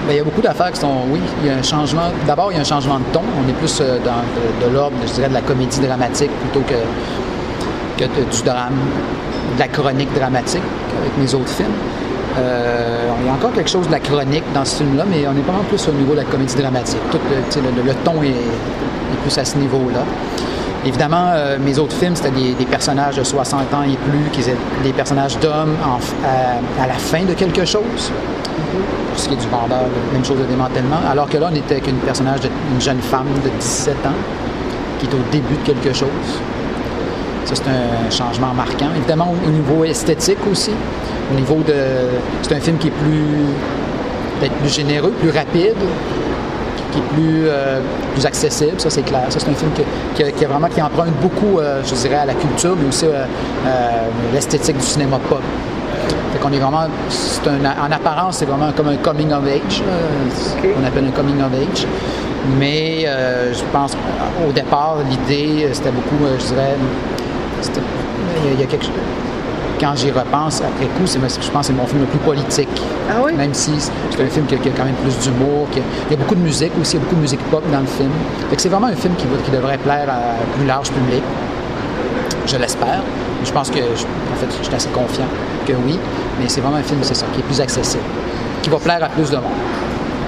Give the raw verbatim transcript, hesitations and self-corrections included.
Bien, il y a beaucoup d'affaires qui sont, oui, il y a un changement. D'abord, il y a un changement de ton. On est plus euh, dans de, de l'ordre, je dirais, de la comédie dramatique plutôt que, que de, du drame, de la chronique dramatique avec mes autres films. Euh, il y a encore quelque chose de la chronique dans ce film-là, mais on est vraiment plus au niveau de la comédie dramatique. Tout le, le, le ton est, est plus à ce niveau-là. Évidemment, euh, mes autres films, c'était des, des personnages de soixante ans et plus, qui étaient des personnages d'hommes en, à, à la fin de quelque chose. Pour ce qui est du vendeur, même chose de démantèlement. Alors que là, on était avec une personnage d'une jeune femme de dix-sept ans qui est au début de quelque chose. Ça, c'est un changement marquant. Évidemment, au niveau esthétique aussi. Au niveau de... C'est un film qui est plus... peut-être plus généreux, plus rapide, qui est plus, euh, plus accessible, ça c'est clair. Ça, c'est un film qui, qui, qui, a vraiment, qui emprunte beaucoup, euh, je dirais, à la culture, mais aussi euh, euh, l'esthétique du cinéma pop. Fait qu'on est vraiment... C'est un, en apparence, c'est vraiment comme un coming of age, euh, okay. On appelle un coming of age. Mais euh, je pense, au départ, l'idée, c'était beaucoup, euh, je dirais... Il y, il y a quelque chose... Quand j'y repense, après coup, c'est, je pense que c'est mon film le plus politique. Ah oui? Même si c'est un film qui a, qui a quand même plus d'humour. Qui a, il y a beaucoup de musique aussi, il y a beaucoup de musique pop dans le film. Fait que c'est vraiment un film qui, qui devrait plaire à un plus large public. Je l'espère. Je pense que, je, en fait, je suis assez confiant que oui. Mais c'est vraiment un film, c'est ça, qui est plus accessible. Qui va plaire à plus de monde.